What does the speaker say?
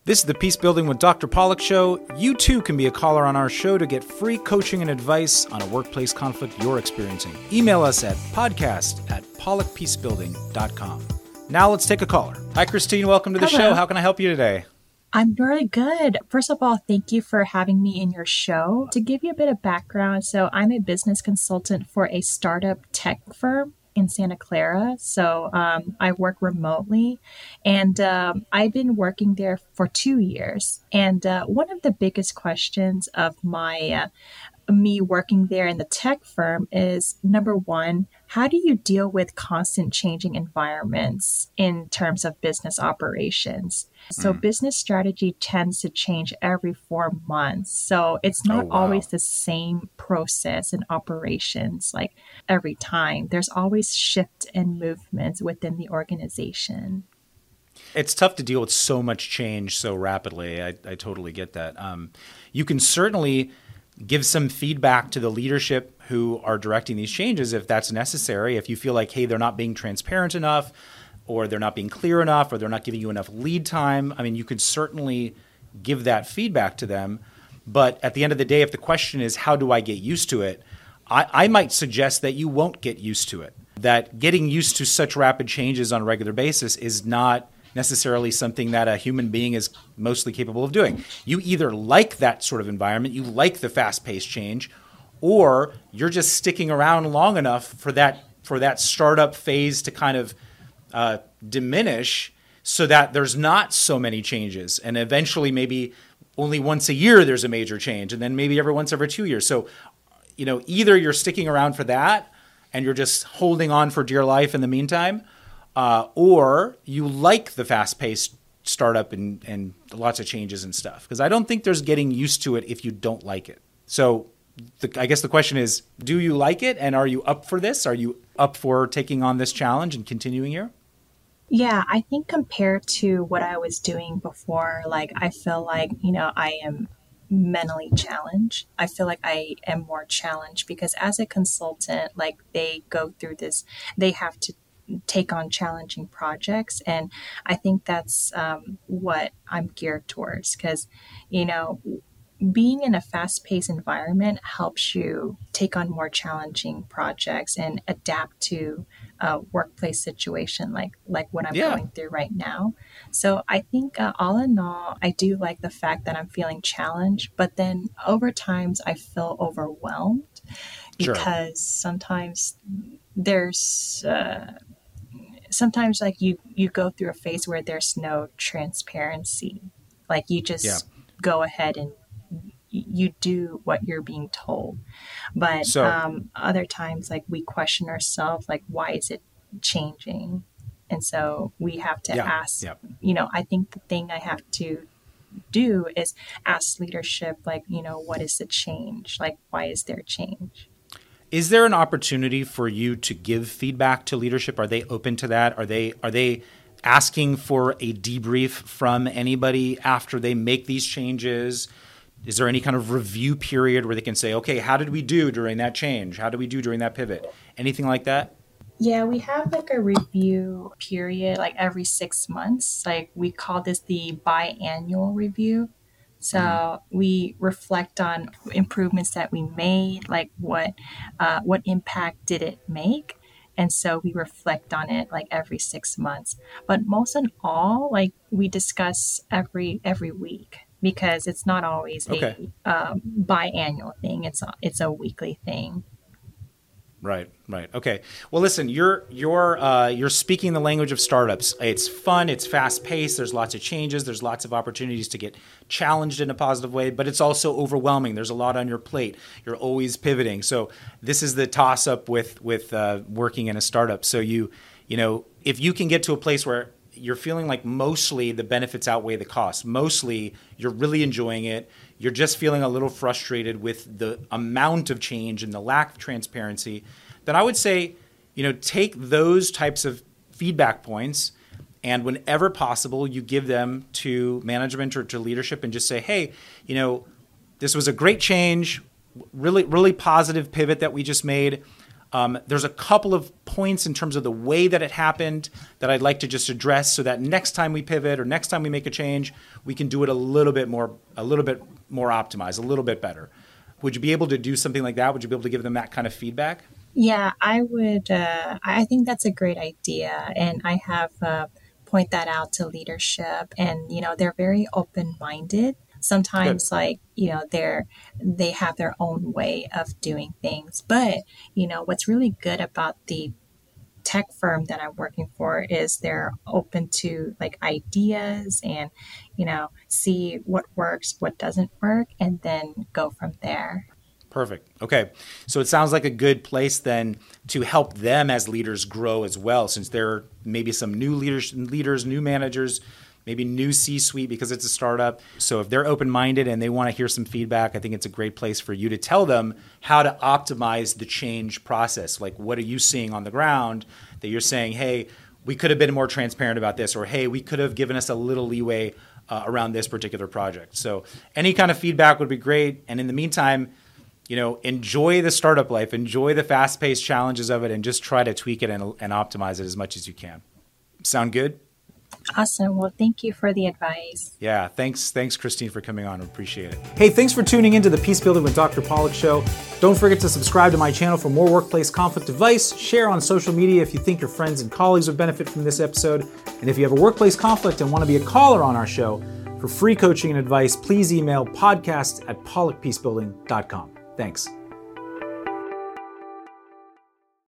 This is the Peace Building with Dr. Pollock show. You too can be a caller on our show to get free coaching and advice on a workplace conflict you're experiencing. Email us at podcast@pollockpeacebuilding.com. Now let's take a caller. Hi, Christine. Welcome to the show. How can I help you today? I'm very good. First of all, thank you for having me in your show. To give you a bit of background, so I'm a business consultant for a startup tech firm in Santa Clara. So I work remotely, and I've been working there for 2 years. And one of the biggest questions of me working there in the tech firm is, number one, how do you deal with constant changing environments in terms of business operations? So business strategy tends to change every 4 months. So it's not always the same process and operations like every time. There's always shift and movements within the organization. It's tough to deal with so much change so rapidly. I totally get that. You can certainly give some feedback to the leadership who are directing these changes if that's necessary. If you feel like, hey, they're not being transparent enough, or they're not being clear enough, or they're not giving you enough lead time, I mean, you could certainly give that feedback to them. But at the end of the day, if the question is, how do I get used to it? I might suggest that you won't get used to it. That getting used to such rapid changes on a regular basis is not necessarily something that a human being is mostly capable of doing. You either like that sort of environment, you like the fast-paced change, or you're just sticking around long enough for that startup phase to kind of diminish so that there's not so many changes. And eventually maybe only once a year there's a major change, and then maybe once every 2 years. So, either you're sticking around for that and you're just holding on for dear life in the meantime, or you like the fast-paced startup and lots of changes and stuff. Because I don't think there's getting used to it if you don't like it. So I guess the question is, do you like it? And are you up for this? Are you up for taking on this challenge and continuing here? Yeah, I think compared to what I was doing before, I feel like, I am mentally challenged. I feel like I am more challenged because as a consultant, they go through this, they have to take on challenging projects. And I think that's what I'm geared towards because, being in a fast-paced environment helps you take on more challenging projects and adapt to a workplace situation like what I'm going through right now. So I think all in all, I do like the fact that I'm feeling challenged, but then over times I feel overwhelmed because sometimes there's sometimes you go through a phase where there's no transparency. You just go ahead and you do what you're being told. But other times, we question ourselves, why is it changing? And so we have to ask, I think the thing I have to do is ask leadership, what is the change? Why is there change? Is there an opportunity for you to give feedback to leadership? Are they open to that? Are they asking for a debrief from anybody after they make these changes? Is there any kind of review period where they can say, okay, how did we do during that change? How did we do during that pivot? Anything like that? Yeah, we have a review period every 6 months. We call this the biannual review. So we reflect on improvements that we made, what impact did it make? And so we reflect on it every 6 months. But most in all, we discuss every week because it's not always a biannual thing. It's a weekly thing. Right. Okay. Well, listen, you're speaking the language of startups. It's fun. It's fast paced. There's lots of changes. There's lots of opportunities to get challenged in a positive way, but it's also overwhelming. There's a lot on your plate. You're always pivoting. So this is the toss up with working in a startup. So if you can get to a place where you're feeling like mostly the benefits outweigh the costs, mostly you're really enjoying it, you're just feeling a little frustrated with the amount of change and the lack of transparency, then I would say, take those types of feedback points and whenever possible, you give them to management or to leadership and just say, hey, this was a great change, really, really positive pivot that we just made. There's a couple of points in terms of the way that it happened that I'd like to just address so that next time we pivot or next time we make a change, we can do it a little bit more optimized, a little bit better. Would you be able to do something like that? Would you be able to give them that kind of feedback? Yeah, I would. I think that's a great idea. And I have point that out to leadership. And, they're very open-minded. Sometimes, Good. they have their own way of doing things. But, what's really good about the tech firm that I'm working for is they're open to ideas and, see what works, what doesn't work, and then go from there. Perfect. Okay. So it sounds like a good place then to help them as leaders grow as well, since there are maybe some new leaders, new managers, maybe new C-suite because it's a startup. So if they're open-minded and they want to hear some feedback, I think it's a great place for you to tell them how to optimize the change process. Like, what are you seeing on the ground that you're saying, hey, we could have been more transparent about this, or hey, we could have given us a little leeway around this particular project. So any kind of feedback would be great. And in the meantime, enjoy the startup life, enjoy the fast-paced challenges of it, and just try to tweak it and optimize it as much as you can. Sound good? Awesome. Well, thank you for the advice. Yeah, thanks, Christine, for coming on. I appreciate it. Hey, thanks for tuning into the Peace Building with Dr. Pollack show. Don't forget to subscribe to my channel for more workplace conflict advice. Share on social media if you think your friends and colleagues would benefit from this episode. And if you have a workplace conflict and want to be a caller on our show for free coaching and advice, please email podcast@pollackpeacebuilding.com. Thanks.